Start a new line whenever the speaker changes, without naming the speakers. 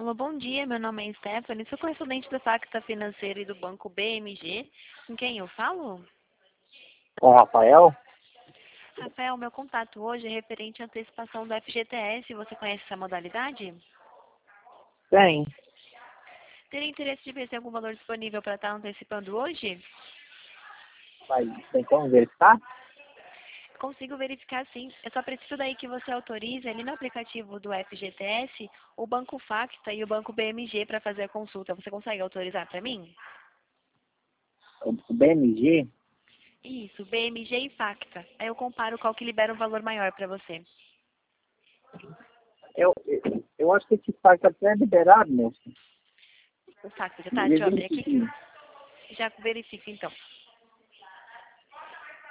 Alô, bom dia. Meu nome é Stephanie. Sou correspondente da Facta Financeira e do Banco BMG. Com quem eu falo?
Com o Rafael?
Rafael, meu contato hoje é referente à antecipação do FGTS. Você conhece essa modalidade?
Tem.
Teria interesse de ver se tem algum valor disponível para estar antecipando hoje?
Mas tem como verificar?
Consigo verificar sim. Eu só preciso daí que você autorize ali no aplicativo do FGTS o Banco Facta e o Banco BMG para fazer a consulta. Você consegue autorizar para mim?
O BMG?
Isso, BMG e Facta. Aí eu comparo qual que libera um valor maior para você.
Eu, eu acho que esse parque até é liberado, moço.
O Facta já tá? Deixa eu abrir aqui que
Verifique.
eu já verifico então.